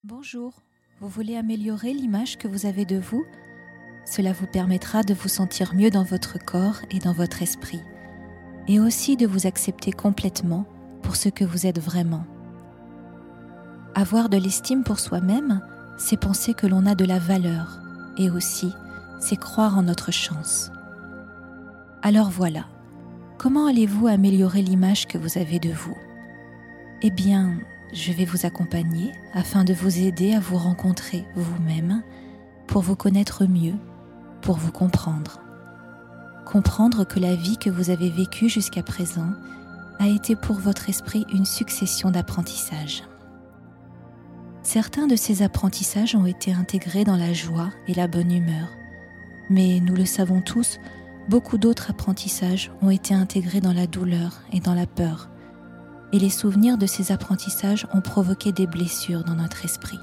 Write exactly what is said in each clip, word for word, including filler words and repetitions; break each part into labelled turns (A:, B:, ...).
A: Bonjour, vous voulez améliorer l'image que vous avez de vous? Cela vous permettra de vous sentir mieux dans votre corps et dans votre esprit, et aussi de vous accepter complètement pour ce que vous êtes vraiment. Avoir de l'estime pour soi-même, c'est penser que l'on a de la valeur, et aussi, c'est croire en notre chance. Alors voilà, comment allez-vous améliorer l'image que vous avez de vous? Eh bien, je vais vous accompagner afin de vous aider à vous rencontrer vous-même, pour vous connaître mieux, pour vous comprendre. Comprendre que la vie que vous avez vécue jusqu'à présent a été pour votre esprit une succession d'apprentissages. Certains de ces apprentissages ont été intégrés dans la joie et la bonne humeur, mais nous le savons tous, beaucoup d'autres apprentissages ont été intégrés dans la douleur et dans la peur, et les souvenirs de ces apprentissages ont provoqué des blessures dans notre esprit.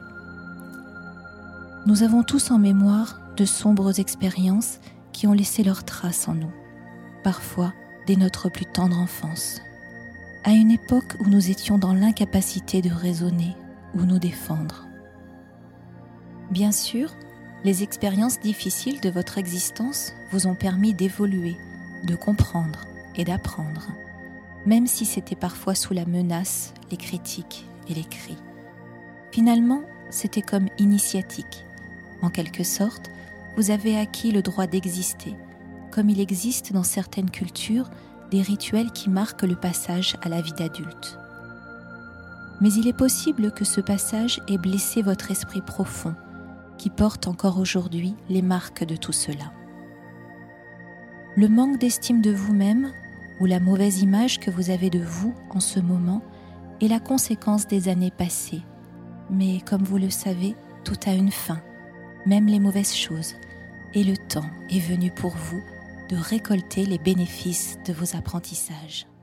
A: Nous avons tous en mémoire de sombres expériences qui ont laissé leurs traces en nous, parfois dès notre plus tendre enfance, à une époque où nous étions dans l'incapacité de raisonner ou nous défendre. Bien sûr, les expériences difficiles de votre existence vous ont permis d'évoluer, de comprendre et d'apprendre, même si c'était parfois sous la menace, les critiques et les cris. Finalement, c'était comme initiatique. En quelque sorte, vous avez acquis le droit d'exister, comme il existe dans certaines cultures des rituels qui marquent le passage à la vie d'adulte. Mais il est possible que ce passage ait blessé votre esprit profond, qui porte encore aujourd'hui les marques de tout cela. Le manque d'estime de vous-même ou la mauvaise image que vous avez de vous en ce moment est la conséquence des années passées. Mais comme vous le savez, tout a une fin, même les mauvaises choses, et le temps est venu pour vous de récolter les bénéfices de vos apprentissages.